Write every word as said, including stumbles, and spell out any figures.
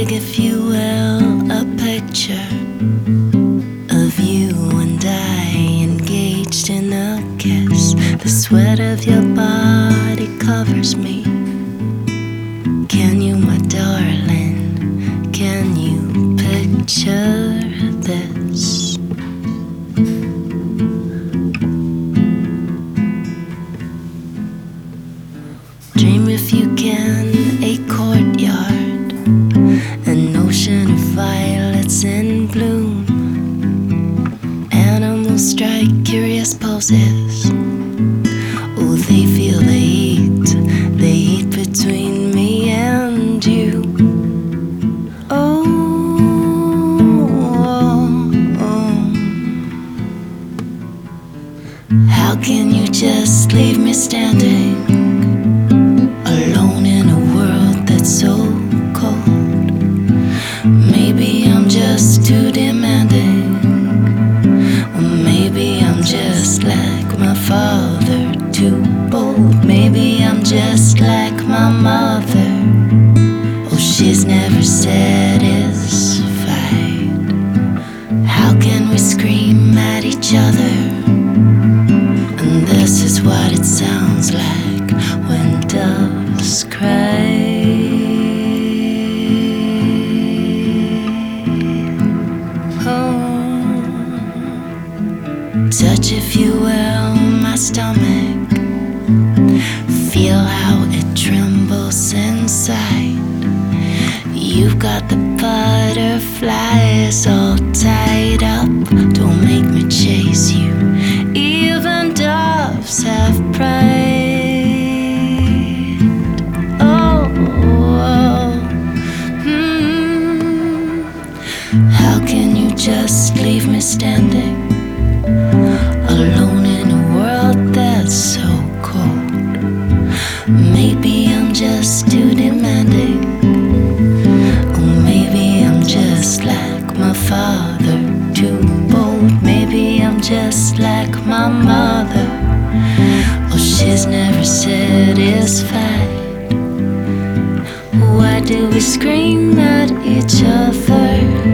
dig, if you will, a picture of you and I engaged in a kiss. The sweat of your body covers me. Can you, my darling, can you picture this? Dream if you can, a courtyard, an ocean of violets in bloom. Animals strike curious poses. Oh, they feel the heat, the heat between me and you. Oh, oh, oh. How can you just leave me standing alone in a world that's so cold? Maybe I'm just too demanding, or maybe I'm just like my father, too bold. Maybe I'm just like my mother. Oh, she's never satisfied. How can we scream at each other? And this is what it sounds like when doves cry. Oh, touch, if you will, my stomach. Feel how it trembles inside. You've got the butterflies all tied up. Don't make me chase you. Even doves have pride. Oh, oh. Hmm. How can you just leave me standing alone in a world that's so cold? Maybe I'm just too demanding, or maybe I'm just like my father, too bold. Maybe I'm just like my mother. Oh, she's never satisfied. Why do we scream at each other?